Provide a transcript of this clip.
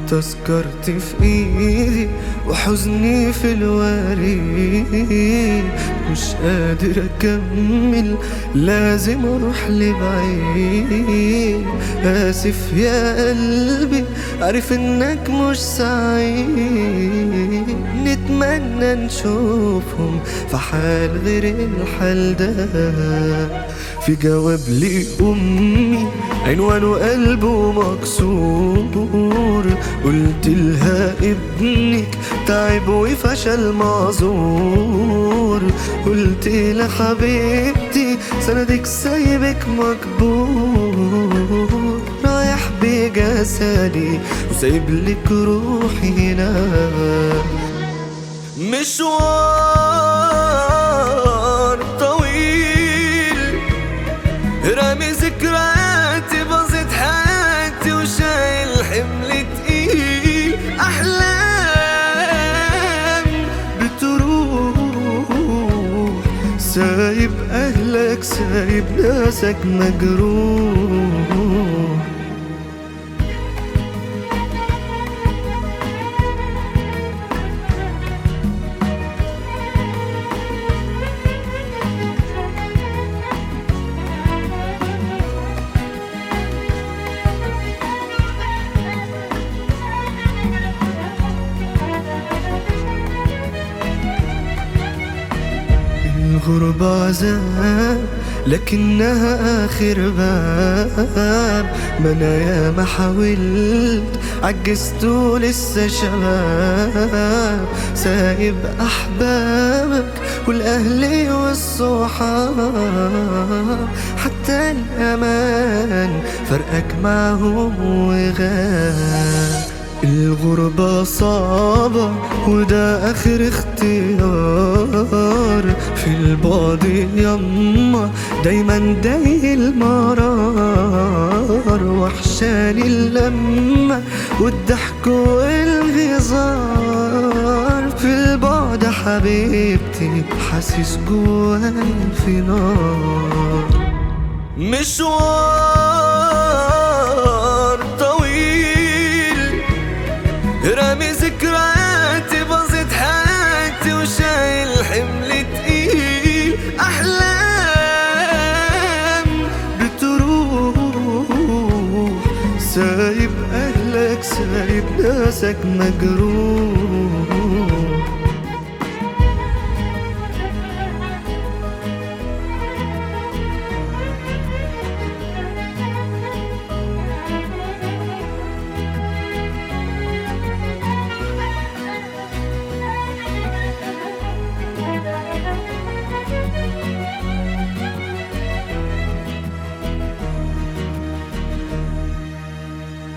تذكرتي في ايدي وحزني في الوريد، مش قادر اكمل لازم اروح لبعيد. اسف يا قلبي عارف انك مش سعيد، نتمنى نشوفهم في حال غير الحال ده. في جواب لأمي عنوانه قلبه مكسور، قلت لها ابنك تعب وفشل معذور. قلت لها حبيبتي سندك سايبك مكبور، رايح بجسدي وسايب لك روحي هنا. مشوار طويل رامي ذكرياتي باظت حياتي وشايل حمل تقيل. أحلام بتروح سايب أهلك سايب ناسك مجروح. الغربة عذاب لكنها آخر باب، ما أنا ياما حاولت عجزت ولسه شباب. سايب أحبابك والأهل والصحاب، حتى الأمان فرقك معهم وغاب. الغربة صعبة وده آخر اختيار، في البعد يما دايما داي المرار. وحشاني اللمة والضحك والهزار، في البعد حبيبتي حاسس جواي في نار. مشوار طويل رامي ذكرياتي باظت حياتي وشايل حمل تقيل. أحلام بتروح سايب أهلك سايب ناسك مجروح.